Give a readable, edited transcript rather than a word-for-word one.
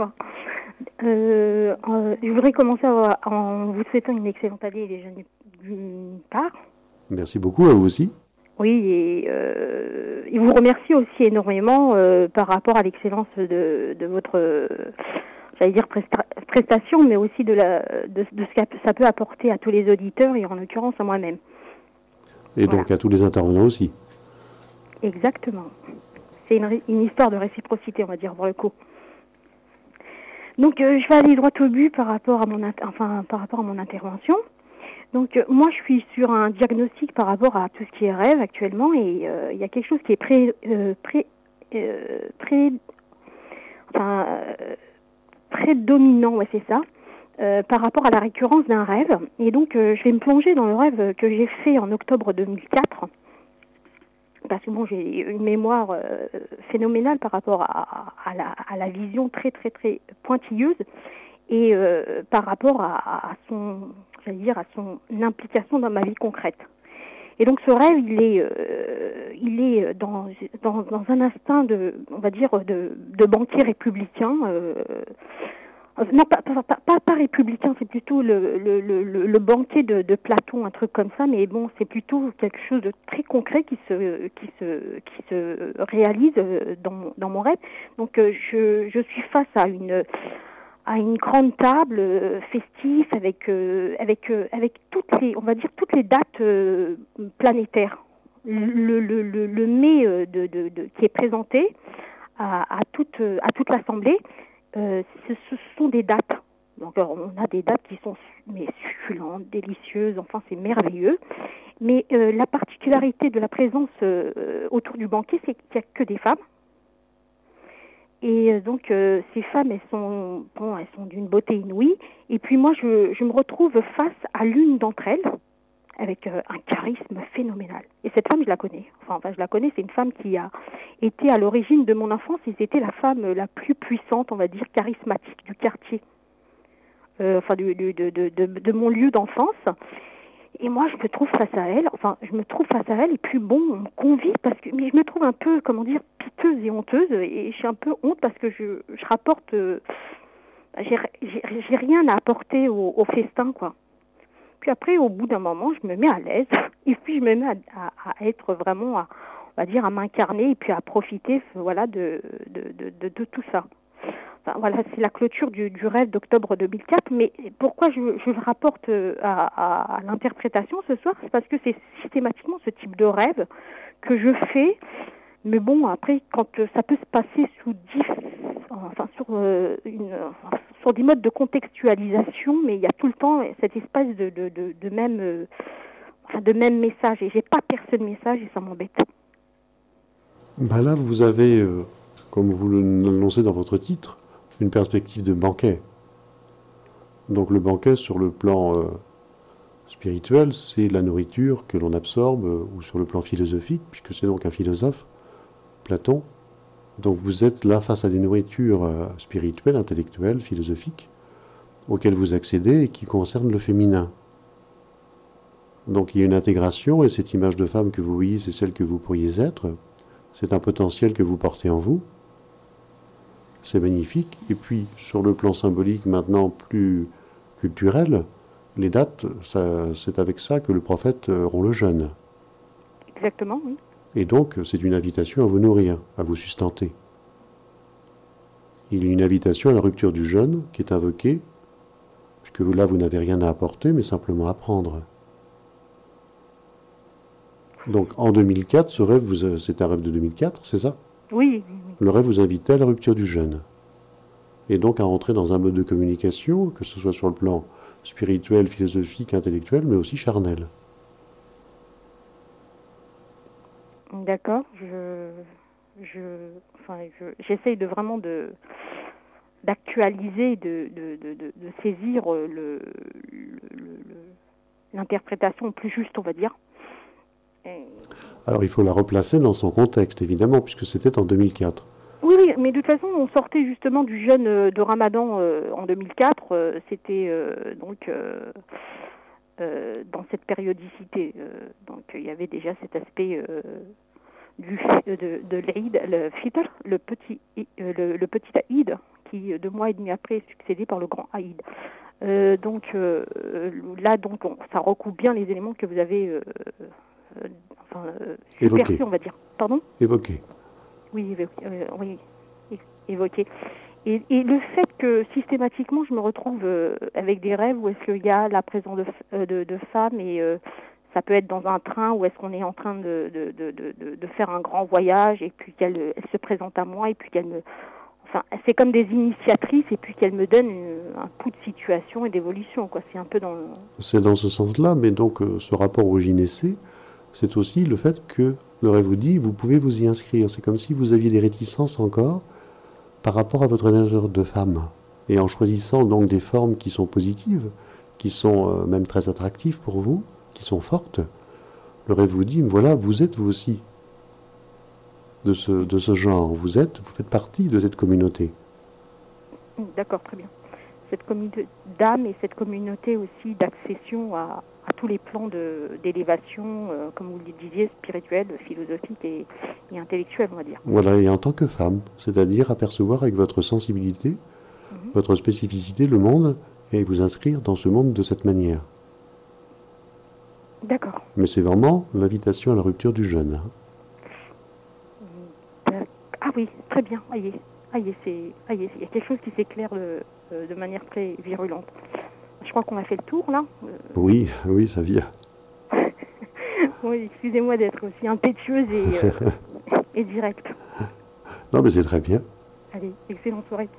Bonsoir. Je voudrais commencer en vous souhaitant une excellente année déjà d'une part. Merci beaucoup, à vous aussi. Oui, et vous remercie aussi énormément par rapport à l'excellence de votre, j'allais dire prestation, mais aussi de ce que ça peut apporter à tous les auditeurs et en l'occurrence à moi-même. Et donc à tous les intervenants aussi. Exactement. C'est une histoire de réciprocité, on va dire, pour le coup. Donc, je vais aller droit au but par rapport à mon intervention. Donc, moi, je suis sur un diagnostic par rapport à tout ce qui est rêve actuellement, et il y a quelque chose qui est prédominant, ouais, c'est ça, par rapport à la récurrence d'un rêve. Et donc, je vais me plonger dans le rêve que j'ai fait en octobre 2004. Parce que bon, j'ai une mémoire phénoménale par rapport à la vision très très très pointilleuse et par rapport à son implication dans ma vie concrète. Et donc ce rêve, il est dans un instinct on va dire de banquier républicain. Non, pas républicain, c'est plutôt le banquet de Platon, un truc comme ça, mais bon, c'est plutôt quelque chose de très concret qui se réalise dans mon rêve. Donc je suis face à une grande table festive avec toutes les dates planétaires. Le mets qui est présenté à toute l'assemblée. Ce sont des dates. Donc on a des dates qui sont succulentes, délicieuses, enfin c'est merveilleux. Mais la particularité de la présence autour du banquet, c'est qu'il n'y a que des femmes. Et donc ces femmes, elles sont d'une beauté inouïe. Et puis moi, je me retrouve face à l'une d'entre elles, avec un charisme phénoménal. Et cette femme, je la connais. Je la connais, c'est une femme qui a été à l'origine de mon enfance et c'était la femme la plus puissante, on va dire, charismatique du quartier. De mon lieu d'enfance. Et moi, je me trouve face à elle, et puis bon, on me convie mais je me trouve un peu, piteuse et honteuse, et j'ai un peu honte parce que je rapporte, j'ai rien à apporter au festin, quoi. Puis après, au bout d'un moment, je me mets à l'aise, et puis je me mets à être vraiment, on va dire, à m'incarner, et puis à profiter, de tout ça. C'est la clôture du rêve d'octobre 2004, mais pourquoi je le rapporte à l'interprétation ce soir, c'est parce que c'est systématiquement ce type de rêve que je fais, mais bon, après, quand ça peut se passer sur des modes de contextualisation, mais il y a tout le temps cette espèce de même message, et j'ai pas percé le message, et ça m'embête. Là, vous avez, comme vous l'annoncez dans votre titre, une perspective de banquet. Donc le banquet sur le plan spirituel, c'est la nourriture que l'on absorbe, ou sur le plan philosophique, puisque c'est donc un philosophe, Platon. Donc vous êtes là face à des nourritures spirituelles, intellectuelles, philosophiques, auxquelles vous accédez et qui concernent le féminin. Donc il y a une intégration, et cette image de femme que vous voyez, c'est celle que vous pourriez être. C'est un potentiel que vous portez en vous. C'est magnifique. Et puis, sur le plan symbolique, maintenant plus culturel, les dates, c'est avec ça que le prophète rompt le jeûne. Exactement, oui. Et donc, c'est une invitation à vous nourrir, à vous sustenter. Il y a une invitation à la rupture du jeûne qui est invoquée, puisque là, vous n'avez rien à apporter, mais simplement à prendre. Donc, en 2004, ce rêve, c'est un rêve de 2004, c'est ça ? Oui. Le rêve vous invitait à la rupture du jeûne. Et donc à rentrer dans un mode de communication, que ce soit sur le plan spirituel, philosophique, intellectuel, mais aussi charnel. D'accord. J'essaye d'actualiser, de saisir l'interprétation plus juste, on va dire. Alors il faut la replacer dans son contexte, évidemment, puisque c'était en 2004. Oui, mais de toute façon, on sortait justement du jeûne de Ramadan en 2004. C'était dans cette périodicité. Donc il y avait déjà cet aspect de l'Eid, le Fitr, le petit Eid, qui, 2 mois et demi après, est succédé par le grand Haïd. Donc là, ça recoupe bien les éléments que vous avez superfus, on va dire. Pardon ? Évoqué. Oui, évoqué. Et le fait que systématiquement je me retrouve avec des rêves où est-ce qu'il y a la présence de femmes et ça peut être dans un train où est-ce qu'on est en train de faire un grand voyage et puis qu'elle se présente à moi et puis qu'elle me... Enfin, c'est comme des initiatrices et puis qu'elle me donne un coup de situation et d'évolution, quoi. C'est un peu dans... C'est dans ce sens-là, mais donc ce rapport au gynécée, c'est aussi le fait que le rêve vous dit, vous pouvez vous y inscrire. C'est comme si vous aviez des réticences encore par rapport à votre nature de femme. Et en choisissant donc des formes qui sont positives, qui sont même très attractives pour vous, qui sont fortes, le rêve vous dit, voilà, vous êtes vous aussi de ce genre. Vous faites partie de cette communauté. D'accord, très bien. Cette communauté d'âme et cette communauté aussi d'accession à tous les plans d'élévation, comme vous le disiez, spirituelle, philosophique et intellectuelle, on va dire. Voilà, et en tant que femme, c'est-à-dire apercevoir avec votre sensibilité, votre spécificité, le monde, et vous inscrire dans ce monde de cette manière. D'accord. Mais c'est vraiment l'invitation à la rupture du jeûne. Ah oui, très bien. Il y a quelque chose qui s'éclaire de manière très virulente. Je crois qu'on a fait le tour, là. Oui, ça vient. Oui, excusez-moi d'être aussi impétueuse et directe. Non, mais c'est très bien. Allez, excellente soirée.